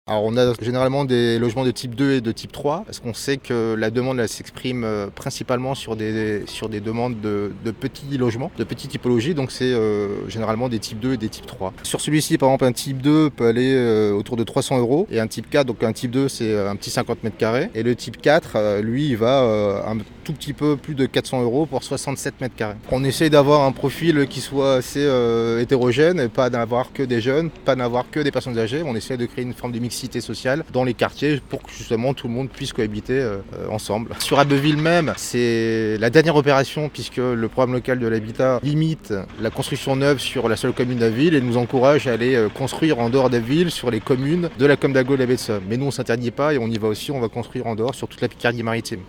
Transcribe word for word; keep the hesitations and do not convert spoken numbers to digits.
Alors on a généralement des logements de type deux et de type trois, parce qu'on sait que la demande elle s'exprime, heu, principalement sur des sur des demandes de de petits logements, de petites typologies, donc c'est, heu, généralement des types deux et des types trois. Sur celui-ci, par exemple, un type deux peut aller, heu, autour de trois cents euros et un type quatre, donc un type deux, c'est, heu, un petit cinquante mètres carrés et le type quatre, heu, lui, il va, heu, un tout petit peu plus de quatre cents euros pour soixante-sept mètres carrés. On essaye d'avoir un profil qui soit assez, heu, hétérogène et pas d'avoir que des jeunes, pas d'avoir que des personnes âgées. On essaie de créer une forme de mixité sociale dans les quartiers pour que justement tout le monde puisse cohabiter, heu, heu, ensemble. Sur Abbeville même, c'est la dernière opération puisque le programme local de l'habitat limite la construction neuve sur la seule commune d'Abbeville et nous encourage à aller, heu, construire en dehors d'Abbeville sur les communes de la Combe d'Agglo et la baie de Somme. Mais nous on s'interdit pas et on y va aussi, on va construire en dehors sur toute la Picardie maritime.